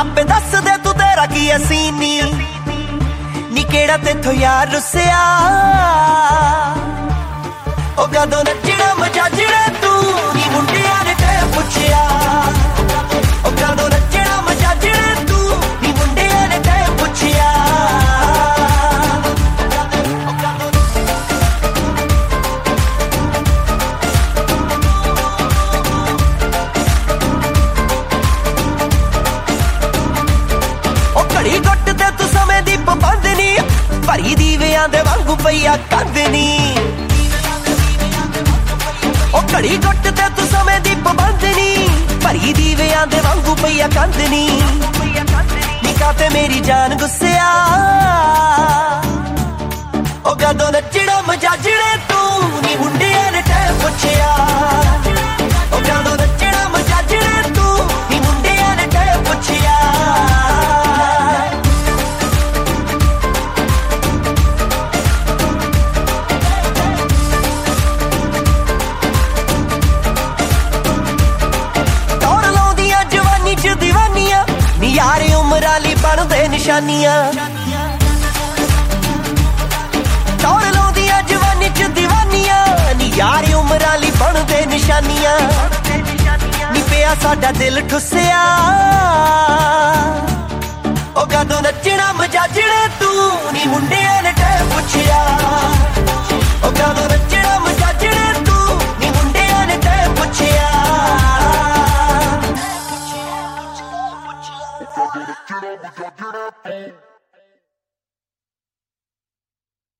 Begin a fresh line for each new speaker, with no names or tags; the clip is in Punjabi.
ਆਪੇ ਦੱਸ ਦੇ ਤੂੰ ਤੇਰਾ ਕੀ ਅਸੀਂ ਨੀ ਕਿਹੜਾ ਤੇਥੋਂ ਯਾਰ ਰੁੱਸਿਆ ਉਹ ਕਦੋਂ ਨੱਚਣਾ ਮਜਾਜਣਾ ਤੂੰ ਨੀ ਮੁੰਡਿਆਂ ਨੇ ਤੇ ਪੁੱਛਿਆ ਉਹ ਕਦੋਂ ਨੱਚਣਾ ਮਜਾਜਣਾ ਤੂੰ ਨੀ ਮੁੰਡਿਆਂ ਨੇ ਤੇ ਪੁੱਛਿਆ ਉਹ ਘੜੀ ਗੁੱਟ ਤੇ ਤੂੰ ਸਮੇਂ ਦੀ ਪਾਬੰਦ ਨੀ ਭਰੀ ਦੀਵਿਆਂ ਦੇ ਵਾਂਗੂ ਪਈਆ ਕੰਧ ਨੀ ਉਹ ਘੜੀ ਗੁੱਟ ਤੇ ਤੂੰ ਸਮੇਂ ਦੀ ਪਾਬੰਦ ਨੀ ਭਰੀ ਦੀਵਿਆਂ ਦੇ ਵਾਂਗੂ ਪਈਆ ਕੰਧ ਨੀ ਕਾਤੇ ਮੇਰੀ ਜਾਨ ਗੁੱਸਿਆ ਉਹ ਕਦੋਂ ਨੱਚਣਾ ਮਜਾਜਣੇ ਤੂੰ ਨੀ ਮੁੰਡਿਆਂ ਨੇ ਤੇ ਪੁੱਛਿਆ ਉਹ ਕਦੋਂ ਨੱਚਣਾ ਮਜਾਜਣੇ ਤੂੰ ਨੀ ਮੁੰਡਿਆਂ ਨੇ ਤੇ ਪੁੱਛਿਆ ਯਾਰੇ ਉਮਰਾਂ ਲਈ ਬਣਦੇ ਨਿਸ਼ਾਨੀਆਂ ਟੌਰ ਲਾਉਂਦੀਆਂ ਜਵਾਨੀ ਚ ਦੀਵਾਨੀਆਂ ਨੀ ਯਾਰੇ ਉਮਰਾਂ ਲਈ ਬਣਦੇ ਨਿਸ਼ਾਨੀਆਂ ਨੀ ਪਿਆ ਸਾਡਾ ਦਿਲ ਠੁੱਸਿਆ ਉਹ ਕਦੋਂ ਨੱਚਣਾ ਮਜਾਜਣੇ ਤੂੰ ਨੀ ਮੁੰਡਿਆਂ ਨੇ ਤੇ ਪੁੱਛਿਆ